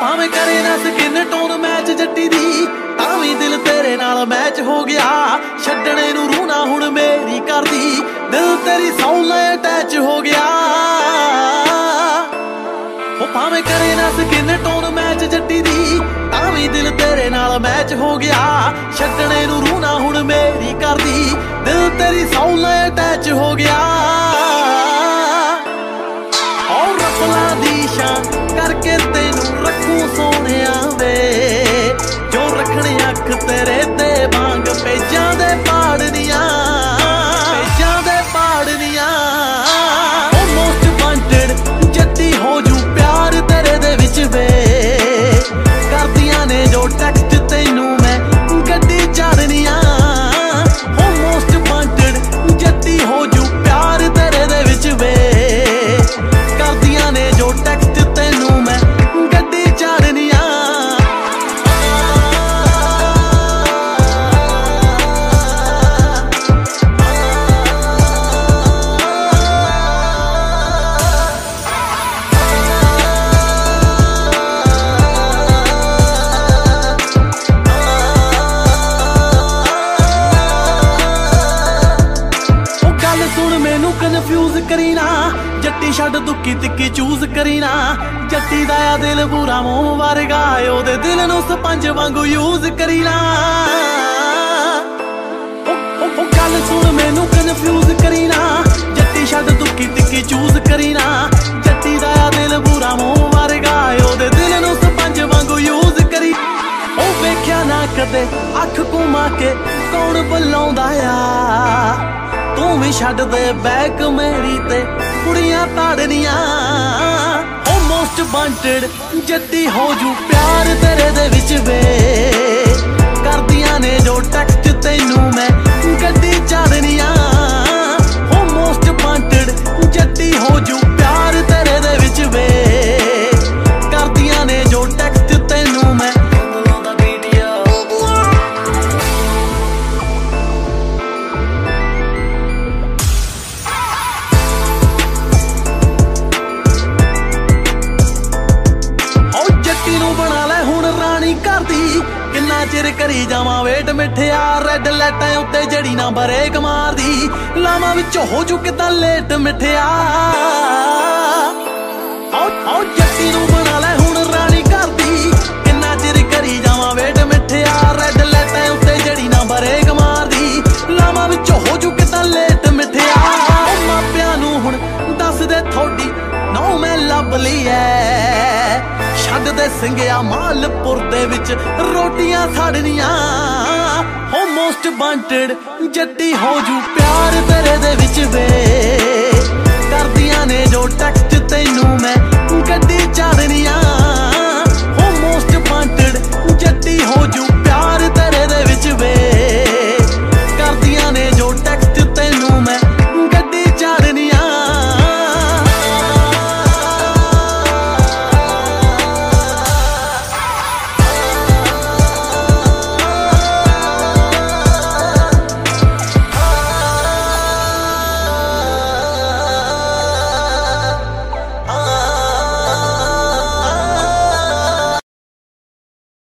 ਭਾਵੇਂ ਕਰੇ ਨਾ ਸਕਿਨ ਟੋਨ ਮੈਚ ਜੱਟੀ ਦੀ, ਤਾਂ ਵੀ ਦਿਲ ਤੇਰੇ ਨਾਲ ਮੈਚ ਹੋ ਗਿਆ। ਛੱਡਣੇ ਨੂੰ ਰੂਹ ਨਾ ਹੁਣ ਮੇਰੀ ਕਰਦੀ, ਦਿਲ ਤੇਰੀ ਸੌਂ ਨਾਲ ਅਟੈਚ ਹੋ ਗਿਆ। ਭਾਵੇਂ ਕਰੇ ਨਾ ਸਕਿਨ ਟੋਨ ਮੈਚ ਜੱਟੀ ਦੀ, ਤਾਂ ਵੀ ਦਿਲ ਤੇਰੇ ਨਾਲ ਮੈਚ ਹੋ ਗਿਆ। ਛੱਡਣੇ ਨੂੰ ਰੂਹ ਨਾ ਹੁਣ ਮੇਰੀ ਕਰਦੀ, ਦਿਲ ਤੇਰੀ ਸੌਂ ਨਾਲ ਅਟੈਚ ਹੋ ਗਿਆ। ਔਰ ਰਫਲਾਂ ਦੀ ਸ਼ਾਨ ਕਰਕੇ ਤੈਨੂੰ ਰੱਖੂ ਸੋਹਣਿਆ ਵੇ, ਜੋ ਰੱਖਣੀ ਅੱਖ ਤੇਰੇ ਤੇ ਵਾਂਗ ਪੇਜਾਂ ਦੇ ਪਾੜਨੀਆਂ, ਪੇਜਾਂ ਦੇ ਪਾੜਨੀਆਂ। ਮੋਸਟ ਵਾਂਟਡ ਜੱਟੀ ਹੋ ਜੂ ਪਿਆਰ ਤੇਰੇ ਦੇ ਵਿੱਚ ਵੇ, ਕਰਦੀਆਂ ਨੇ ਜੋ ਟੈਕਸਟ ਤੈਨੂੰ ਮੈਂ ਗੱਡੀ ਚਾੜਨੀਆਂ। ਮੋਸਟ ਵਾਂਟਡ ਜੱਟੀ ਹੋ ਜੂ ਪਿਆਰ ਤੇਰੇ ਦੇ ਵਿੱਚ ਵੇ, ਕਰਦੀਆਂ ਨੇ ਜੋ ਟੈਕਸਟ ਤੈਨੂੰ ਮੈਂ ਗੱਡੀ ਚਾੜਨੀਆਂ। ਸੁਣ ਮੈਨੂੰ ਕਨਫਿਊਜ਼ ਕਰੀ ਨਾ, ਜੱਟੀ ਛੱਡ ਦੁੱਕੀ ਤਿੱਕੀ ਚੂਜ਼ ਕਰੀ ਨਾ। ਜੱਟੀ ਦਾ ਆ ਦਿਲ ਪੂਰਾ ਮੋਹ ਵਰਗਾ, ਉਹਦੇ ਦਿਲ ਨੂੰ ਸਪੰਜ ਵਾਂਗੂ ਯੂਜ਼ ਕਰੀ ਨਾ। ਉਹ ਗੱਲ ਸੁਣ ਮੈਨੂੰ ਕਨਫਿਊਜ਼ ਕਰੀ ਨਾ, ਜੱਟੀ ਛੱਡ ਦੁੱਕੀ ਤਿੱਕੀ ਚੂਜ਼ ਕਰੀ ਨਾ। ਜੱਟੀ ਦਾ ਆ ਦਿਲ ਪੂਰਾ ਮੋਹ ਵਰਗਾ, ਉਹਦੇ ਦਿਲ ਨੂੰ ਸਪੰਜ ਵਾਂਗੂ ਯੂਜ਼ ਕਰੀ। ਉਹ ਵੇਖਿਆ ਨਾ ਕਦੇ ਅੱਖ ਘੁਮਾ ਕੇ ਕੌਣ ਬੁਲਾਉਂਦਾ ਆ, ਤੂੰ ਵੀ ਛੱਡ ਦੇ ਬੈਕ ਮੇਰੀ ਤੇ ਕੁੜੀਆਂ ਤਾੜਨੀਆਂ। ਉਹ ਮੋਸਟ ਵਾਂਟਡ ਜੱਟੀ ਹੋ ਜੂ ਪਿਆਰ ਤੇਰੇ ਦੇ ਵਿੱਚ ਵੇ, ਕਰਦੀਆਂ ਨੇ ਜੋ ਟੈਕਸਟ ਤੈਨੂੰ ਮੈਂ ਗੱਡੀ ਚਾੜਨੀਆਂ। ਉਹ ਮੋਸਟ ਵਾਂਟਡ ਜੱਟੀ ਹੋ ਜੂ ਪਿਆਰ ਤੇਰੇ ਦੇ ਵਿੱਚ ਵੇ, ਕਰਦੀਆਂ ਨੇ ਜੋ ਟੈਕਸਟ ਤੈਨੂੰ ਮੈਂ। ਬਣਾ ਲੈ ਹੁਣ ਰਾਣੀ ਕਰਦੀ, ਕਿੰਨਾ ਚਿਰ ਕਰੀ ਜਾਵਾਂ ਵੇਟ ਮਿੱਠਿਆ। ਰੈਡ ਲਾਈਟਾਂ ਉੱਤੇ ਜੜੀ ਨਾ ਬਰੇਕ ਮਾਰਦੀ, ਲਾਵਾਂ ਵਿੱਚ ਹੋ ਜੂ ਕਿਦਾਂ ਲੇਟ ਮਿੱਠਿਆ। ਆਓ ਜੱਟੀ ਨੂੰ ਬਣਾ ਲੈ ਹੁਣ ਰਾਣੀ ਕਰਦੀ, ਕਿੰਨਾ ਚਿਰ ਕਰੀ ਜਾਵਾਂ ਵੇਟ ਮਿੱਠਿਆ। ਰੈਡ ਲਾਈਟਾਂ ਉੱਤੇ ਜੜੀ ਨਾ ਬਰੇਕ ਮਾਰਦੀ, ਲਾਵਾਂ ਵਿੱਚ ਹੋ ਜੂ ਕਿਦਾਂ ਲੇਟ ਮਿੱਠਿਆ। ਮਾਪਿਆਂ ਨੂੰ ਹੁਣ ਦੱਸ ਦੇ ਥੋੜੀ ਨੌ ਮੈਂ ਲੱਭ ਲਈ ਐ, ਛੱਡ ਦੇ ਸਿੰਘਿਆ ਮਾਲਪੁਰ ਦੇ ਵਿੱਚ ਰੋਟੀਆਂ ਸਾੜਨੀਆਂ। ਹੋ ਮੋਸਟ ਵਾਂਟਡ ਜੱਟੀ ਹੋ ਜੂ ਪਿਆਰ ਤੇਰੇ ਦੇ ਵਿੱਚ ਵੇ, ਕਰਦੀਆਂ ਨੇ ਜੋ ਟੈਕਸਟ ਤੈਨੂੰ ਮੈਂ ਗੱਡੀ ਚਾੜਨੀਆਂ।